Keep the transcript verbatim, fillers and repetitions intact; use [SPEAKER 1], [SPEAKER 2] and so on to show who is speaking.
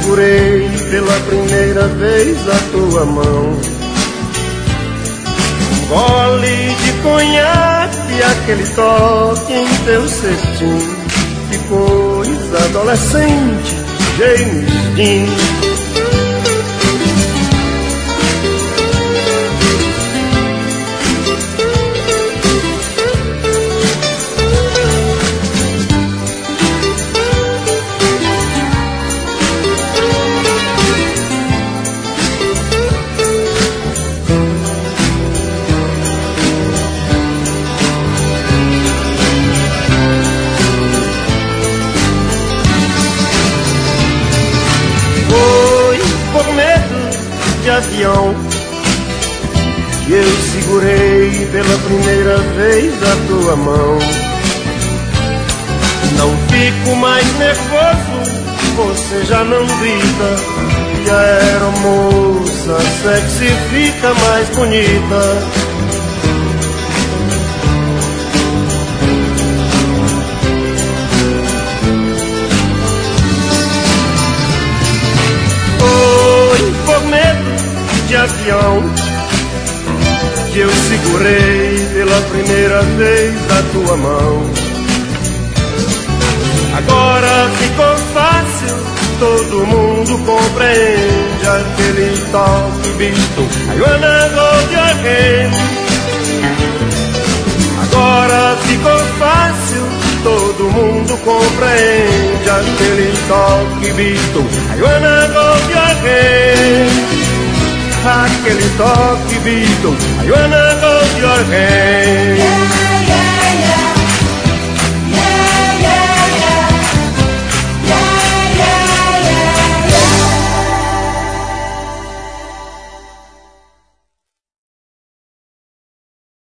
[SPEAKER 1] segurei pela primeira vez a tua mão. Um gole de conhaque, aquele toque em teu cestinho, que coisa adolescente, James Dean. De avião que eu segurei pela primeira vez a tua mão. Não fico mais nervoso, você já não grita, e a aeromoça sexy fica mais bonita. De avião que eu segurei pela primeira vez a tua mão. Agora ficou fácil, todo mundo compreende aquele toque visto, I wanna hold your hand. Agora ficou fácil, todo mundo compreende aquele toque visto, I wanna hold your hand. Aquele toque visto, I wanna hold your hand.